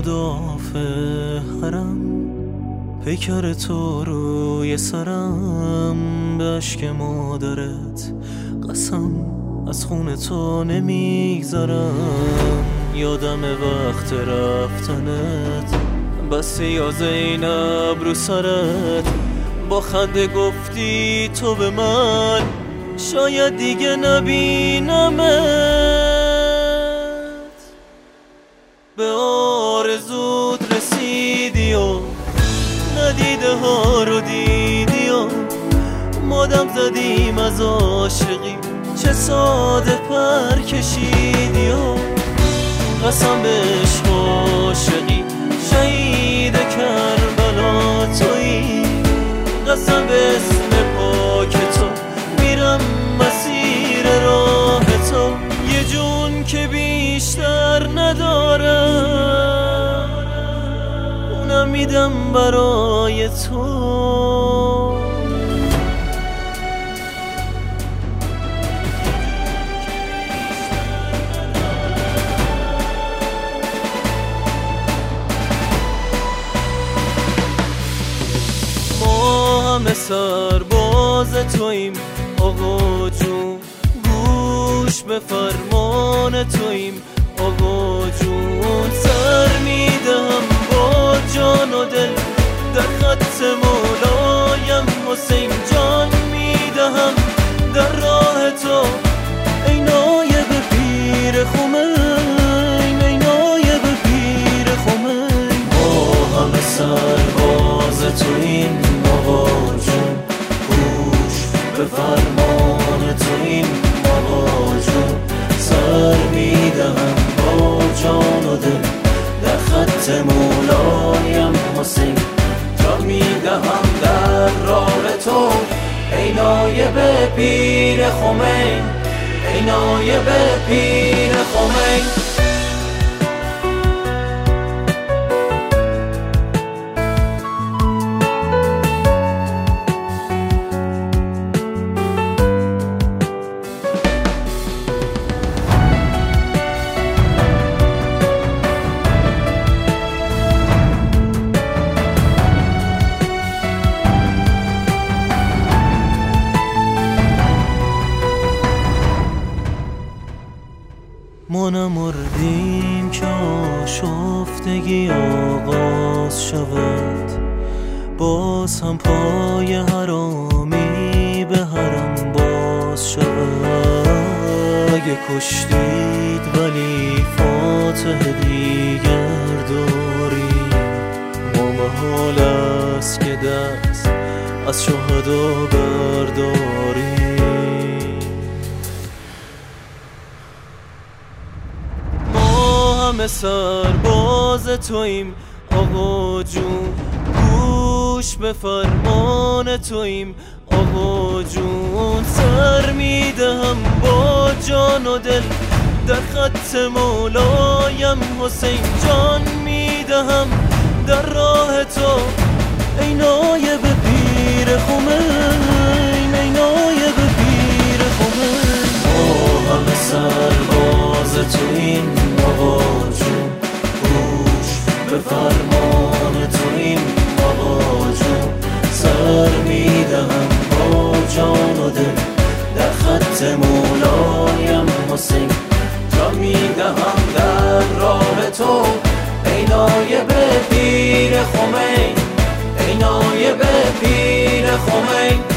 مدافع حرم، پیکر تو روی سرم، به اشک مادرت قسم از خون تو نمیگذرم. یادم وقت رفتنت بسته یا زینب رو سرت، با خنده گفتی تو به من شاید دیگه نبینمت. به آرزوت رسیدی و ندیده ها رو دیدی و مادم زدیم از عاشقی، چه ساده پر کشیدی و قسم به عشق عاشقی، شهید کربلا تویی، قسم به اسم پاک تو میرم مسیر راه تو. یه جون که بیشتر ندارم اونم میدم برای تو. همه سرباز توییم آقا جون، گوش به فرمان توییم آقا جون. سر میدم با جان و دل در خط مولایم، حسین جان میدهم در راه تو. ای نایب پیر خمین، ای نایب پیر خمین، ما همه سرباز توییم آقا جون، گوش به فرمان توییم آقا جون. سر میدهم با جان و دل در خط مولایم، حسین جان میدهم در راه تو. ای نایب پیر خمین، ای نایب پیر خمین. ما نمردیم که آشفتگی آغاز شود، باز هم پای حرامی به حرم باز شود. اگه کشتید ولی فاتح دیگر داریم، ما محال است که دست از شهدا برداریم. همه سرباز توییم آقا جون، گوش به فرمان توییم آقا جون. سر میدهم با جان و دل در خط مولایم، حسین جان میدهم در راه تو. ای نایب پیر خمین، ای نایب پیر خمین، ما همه سرباز توییم آقا جون، گوش به فرمان توییم آقا جون. سر میدهم با جان و دل در خط مولایم، حسین جان میدهم در راه تو. ای نایب پیر خمین، ای نایب پیر خمین.